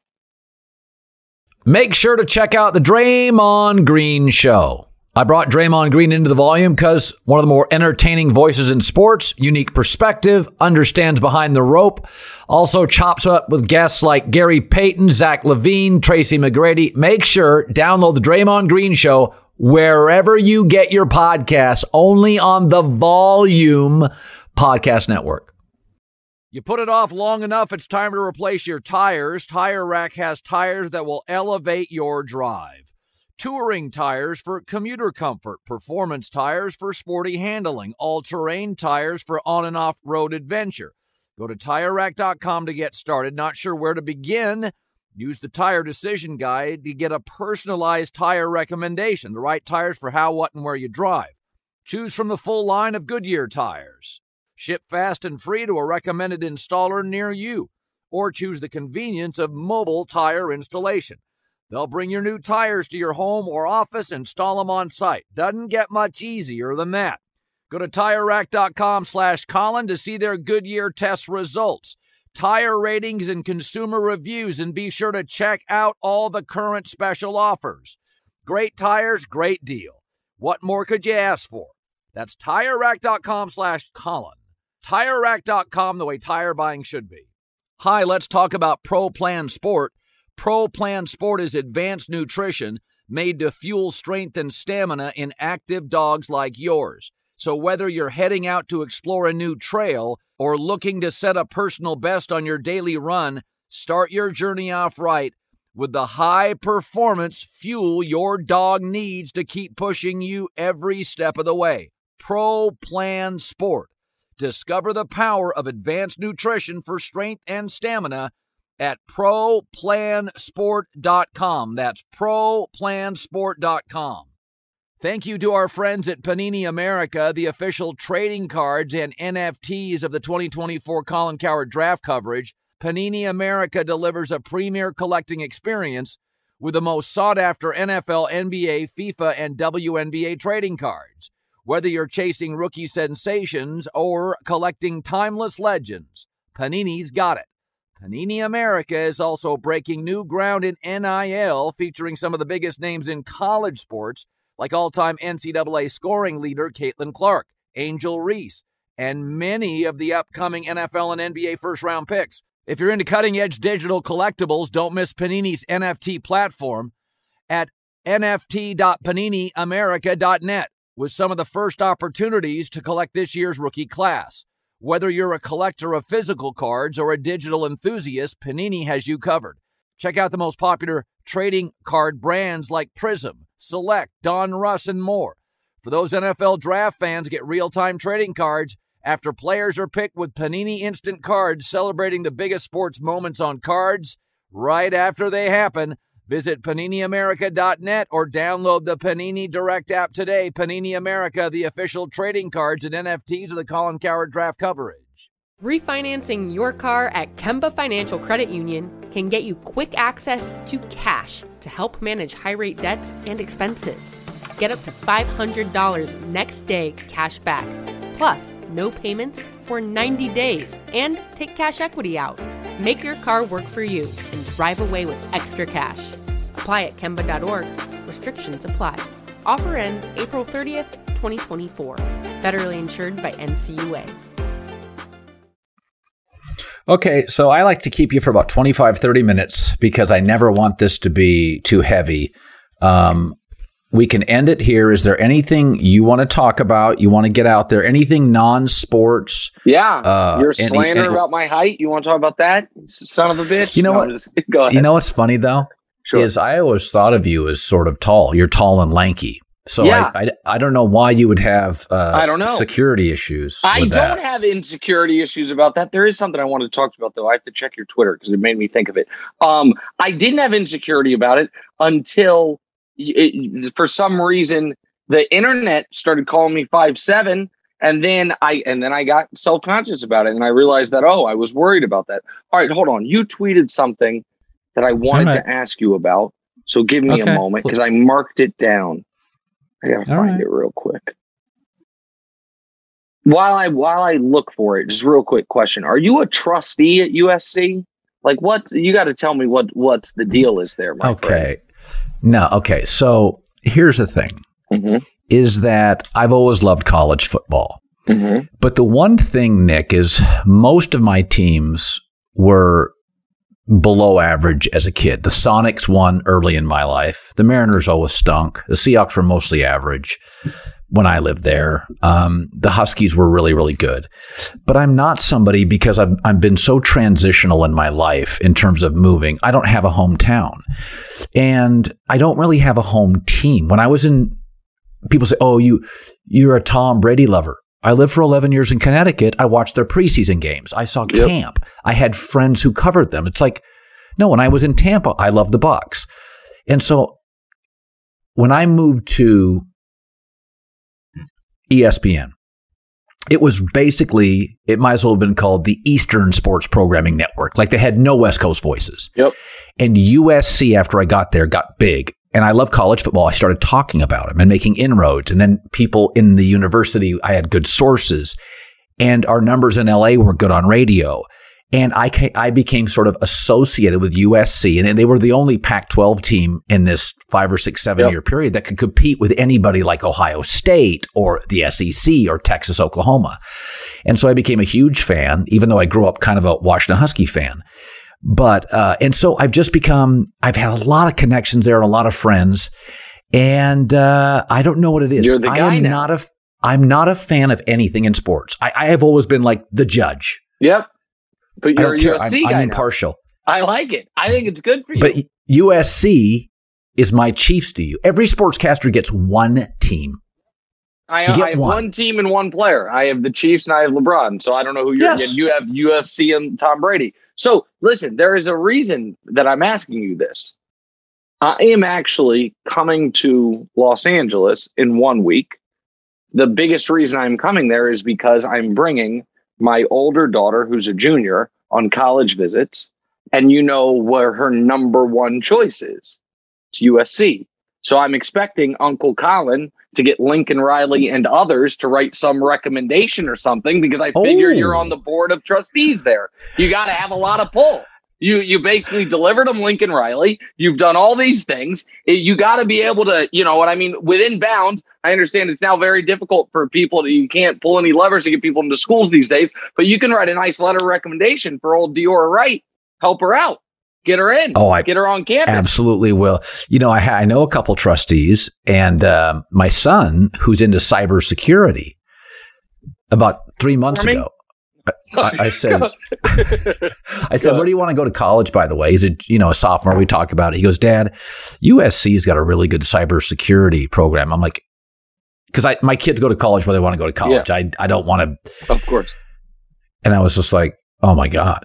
Make sure to check out the Draymond Green Show. I brought Draymond Green into the volume because one of the more entertaining voices in sports, unique perspective, understands behind the rope, also chops up with guests like Gary Payton, Zach LaVine, Tracy McGrady. Make sure download the Draymond Green Show wherever you get your podcasts, only on the Volume Podcast Network. You put it off long enough, it's time to replace your tires. Tire Rack has tires that will elevate your drive. Touring tires for commuter comfort, performance tires for sporty handling, all-terrain tires for on- and off-road adventure. Go to Tire Rack dot com to get started. Not sure where to begin? Use the Tire Decision Guide to get a personalized tire recommendation, the right tires for how, what, and where you drive. Choose from the full line of Goodyear tires. Ship fast and free to a recommended installer near you. Or choose the convenience of mobile tire installation. They'll bring your new tires to your home or office, install them on site. Doesn't get much easier than that. Go to Tire Rack dot com slash Colin to see their Goodyear test results. tire ratings, and consumer reviews, and be sure to check out all the current special offers. Great tires, great deal. What more could you ask for? That's TireRack.com slash Colin. TireRack dot com, the way tire buying should be. Hi, let's talk about Pro Plan Sport. Pro Plan Sport is advanced nutrition made to fuel strength and stamina in active dogs like yours. So whether you're heading out to explore a new trail or looking to set a personal best on your daily run, start your journey off right with the high-performance fuel your dog needs to keep pushing you every step of the way. Pro Plan Sport. Discover the power of advanced nutrition for strength and stamina at pro plan sport dot com. That's pro plan sport dot com. Thank you to our friends at Panini America, the official trading cards and N F Ts of the twenty twenty-four Colin Cowherd draft coverage. Panini America delivers a premier collecting experience with the most sought-after N F L, N B A, FIFA, and W N B A trading cards. Whether you're chasing rookie sensations or collecting timeless legends, Panini's got it. Panini America is also breaking new ground in N I L, featuring some of the biggest names in college sports, like all-time N C double A scoring leader Caitlin Clark, Angel Reese, and many of the upcoming N F L and N B A first-round picks. If you're into cutting-edge digital collectibles, don't miss Panini's N F T platform at N F T dot panini america dot net. With some of the first opportunities to collect this year's rookie class. Whether you're a collector of physical cards or a digital enthusiast, Panini has you covered. Check out the most popular trading card brands like Prism, Select, Don Russ, and more. For those N F L draft fans, get real-time trading cards after players are picked with Panini Instant Cards, celebrating the biggest sports moments on cards right after they happen. Visit panini america dot net or download the Panini Direct app today. Panini America, the official trading cards and N F Ts of the Colin Cowherd draft coverage. Refinancing your car at Kemba Financial Credit Union can get you quick access to cash to help manage high-rate debts and expenses. Get up to five hundred dollars next day cash back, plus no payments for ninety days, and take cash equity out. Make your car work for you and drive away with extra cash. Apply at kemba dot org. Restrictions apply. Offer ends April thirtieth, twenty twenty-four. Federally insured by N C U A. Okay, so I like to keep you for about twenty-five, thirty minutes because I never want this to be too heavy. Um, we can end it here. Is there anything you want to talk about? You want to get out there? Anything non-sports? Yeah, uh, your any, slander any, about my height. You want to talk about that, son of a bitch? You know no, what? Just, go ahead. You know what's funny though Sure. is I always thought of you as sort of tall. You're tall and lanky. So Yeah. I, I I don't know why you would have uh, I don't know. security issues. I with don't that. have insecurity issues about that. There is something I want to talk about, though. I have to check your Twitter because it made me think of it. Um, I didn't have insecurity about it until, it, for some reason, the internet started calling me five seven, and then I and then I got self-conscious about it, and I realized that, oh, I was worried about that. All right, hold on. You tweeted something that I wanted All right. to ask you about, so give me Okay. a moment because I marked it down. I gotta All find right. it real quick. While I while I look for it, just real quick question: are you a trustee at U S C? Like, what you got to tell me what what's the deal is there? My Okay. No. Okay. So here's the thing: Mm-hmm. is that I've always loved college football. Mm-hmm. But the one thing, Nick, is most of my teams were below average as a kid. The Sonics won early in my life. The Mariners always stunk. The Seahawks were mostly average when I lived there. Um, the Huskies were really, really good. But I'm not somebody, because I've, I've been so transitional in my life in terms of moving. I don't have a hometown. And I don't really have a home team. When I was in, people say, oh, you, you're a Tom Brady lover. I lived for eleven years in Connecticut. I watched their preseason games. I saw Yep. camp. I had friends who covered them. It's like, no, when I was in Tampa, I loved the Bucs. And so when I moved to E S P N, it was basically, it might as well have been called the Eastern Sports Programming Network. Like, they had no West Coast voices. Yep. And U S C, after I got there, got big. And I love college football. I started talking about them and making inroads. And then people in the university, I had good sources. And our numbers in L A were good on radio. And I ca- I became sort of associated with U S C, and they were the only Pac twelve team in this five or six, seven Yep. year period that could compete with anybody like Ohio State or the S E C or Texas, Oklahoma. And so I became a huge fan, even though I grew up kind of a Washington Husky fan. But, uh, and so I've just become, I've had a lot of connections there and a lot of friends. And uh, I don't know what it is. You're the guy I am now. not a, I'm not a fan of anything in sports. I, I have always been like the judge. Yep. But I you're don't a care. U S C I'm, guy I'm now. impartial. I like it. I think it's good for you. But U S C is my Chiefs to you. Every sportscaster gets one team. I, you get I have one. one. team and one player. I have the Chiefs and I have LeBron. So I don't know who you're Yes. getting. You have U F C and Tom Brady. So listen, there is a reason that I'm asking you this. I am actually coming to Los Angeles in one week. The biggest reason I'm coming there is because I'm bringing my older daughter, who's a junior, on college visits. And you know where her number one choice is. It's U S C. So I'm expecting Uncle Colin to get Lincoln Riley and others to write some recommendation or something, because I figure Oh. you're on the board of trustees there. You got to have a lot of pull. You you basically delivered them Lincoln Riley. You've done all these things. It- you got to be able to, you know what I mean, within bounds. I understand it's now very difficult for people to, you can't pull any levers to get people into schools these days, but you can write a nice letter of recommendation for old Diora Wright. Help her out. Get her in. Oh, I Get her on campus. absolutely will. You know, I, ha- I know a couple trustees, and um, my son, who's into cybersecurity, about three months Farming? ago, I, I said, I said, where do you want to go to college, by the way? He's a, you know, a sophomore. We talk about it. He goes, Dad, U S C's got a really good cybersecurity program. I'm like, because I my kids go to college where they want to go to college. I, I don't want to. Of course. And I was just like, oh, my God.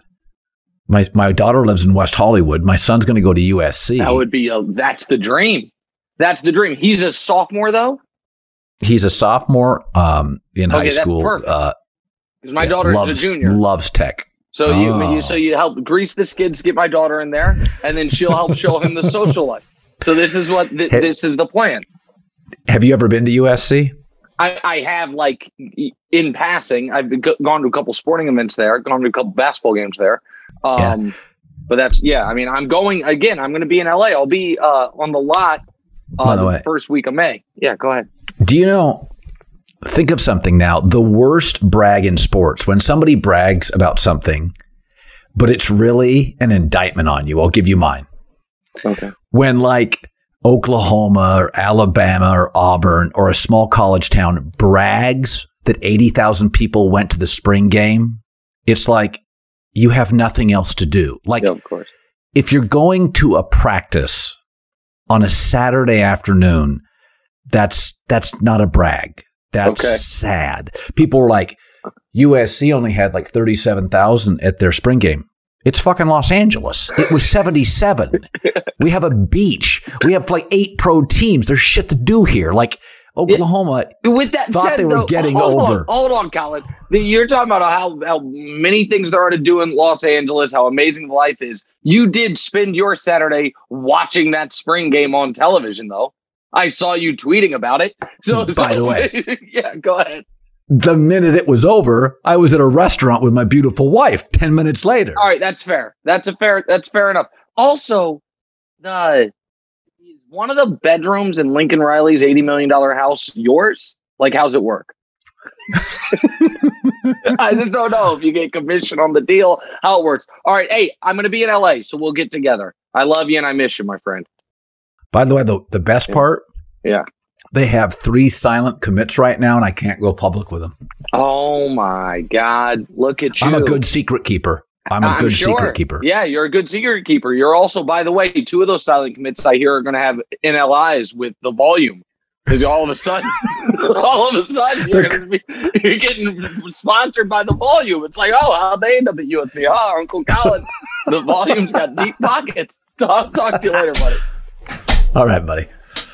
My my daughter lives in West Hollywood. My son's going to go to U S C. That would be a, that's the dream. That's the dream. He's a sophomore though. He's a sophomore um, in Okay, high that's school. perfect. Uh, Because my yeah, daughter's loves, a junior. Loves tech. So you, Oh. you so you help grease the skids, get my daughter in there, and then she'll help show him the social life. So this is what th- Hey. this is the plan. Have you ever been to U S C? I, I have, like, in passing, I've been, go- gone to a couple sporting events there, gone to a couple basketball games there. Um, But that's, yeah, I mean, I'm going, again, I'm going to be in L A. I'll be uh, on the lot uh, By the the way. first week of May. Yeah, go ahead. Do you know, think of something now, the worst brag in sports, when somebody brags about something, but it's really an indictment on you. I'll give you mine. Okay. When like Oklahoma or Alabama or Auburn or a small college town brags that eighty thousand people went to the spring game, it's like you have nothing else to do. Like Yeah, of course. if you're going to a practice on a Saturday afternoon, that's that's not a brag. That's Okay. sad. People were like, U S C only had like thirty-seven thousand at their spring game. It's fucking Los Angeles. It was seventy-seven. We have a beach. We have like eight pro teams. There's shit to do here. Like Oklahoma With that thought said, they were though, getting hold over. On, hold on, Colin. The- You're talking about how, how many things there are to do in Los Angeles, how amazing life is. You did spend your Saturday watching that spring game on television, though. I saw you tweeting about it. So, By so- the way. yeah, go ahead. The minute it was over, I was at a restaurant with my beautiful wife ten minutes later. All right, that's fair. That's a fair. That's fair enough. Also, the is one of the bedrooms in Lincoln Riley's eighty million dollar house yours? Like, how's it work? I just don't know if you get commission on the deal, how it works. All right, hey, I'm going to be in L A, so we'll get together. I love you and I miss you, my friend. By the way, the, the best Yeah. part, Yeah. they have three silent commits right now, and I can't go public with them. Oh my God! Look at you. I'm a good secret keeper. I'm a I'm good sure. secret keeper. Yeah, you're a good secret keeper. You're also, by the way, two of those silent commits I hear are going to have N L Is with the volume. Because all of a sudden, all of a sudden, you're, gonna be, you're getting sponsored by the volume. It's like, oh, how'd they end up at U S C? Oh, Uncle Colin. The volume's got deep pockets. Talk, talk to you later, buddy. All right, buddy.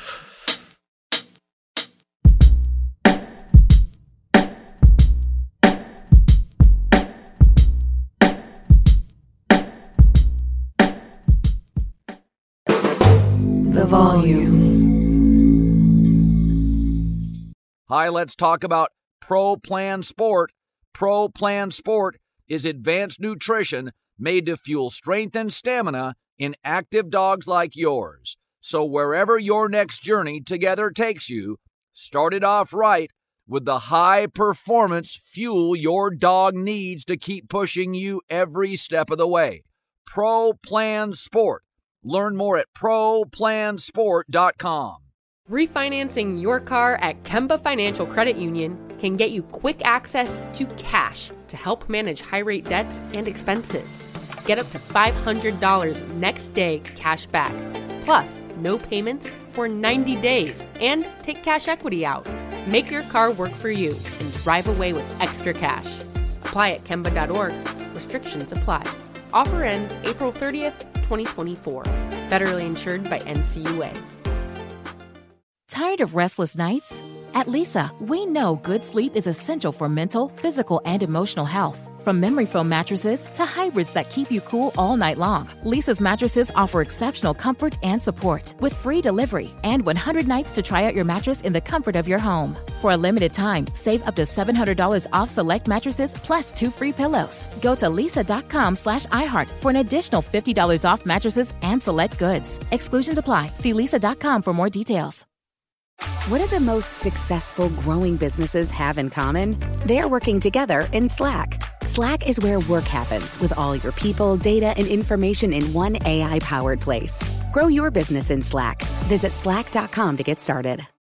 The volume. Hi, let's talk about Pro Plan Sport. Pro Plan Sport is advanced nutrition made to fuel strength and stamina in active dogs like yours. So wherever your next journey together takes you, start it off right with the high-performance fuel your dog needs to keep pushing you every step of the way. Pro Plan Sport. Learn more at pro plan sport dot com. Refinancing your car at Kemba Financial Credit Union can get you quick access to cash to help manage high-rate debts and expenses. Get up to five hundred dollars next day cash back, plus no payments for ninety days, and take cash equity out. Make your car work for you and drive away with extra cash. Apply at kemba dot org. Restrictions apply. Offer ends April thirtieth, twenty twenty-four. Federally insured by N C U A. Tired of restless nights? At Leesa, we know good sleep is essential for mental, physical, and emotional health. From memory foam mattresses to hybrids that keep you cool all night long, Leesa's mattresses offer exceptional comfort and support with free delivery and one hundred nights to try out your mattress in the comfort of your home. For a limited time, save up to seven hundred dollars off select mattresses plus two free pillows. Go to leesa.com slash iHeart for an additional fifty dollars off mattresses and select goods. Exclusions apply. See leesa dot com for more details. What do the most successful growing businesses have in common? They're working together in Slack. Slack is where work happens with all your people, data, and information in one A I-powered place. Grow your business in Slack. Visit slack dot com to get started.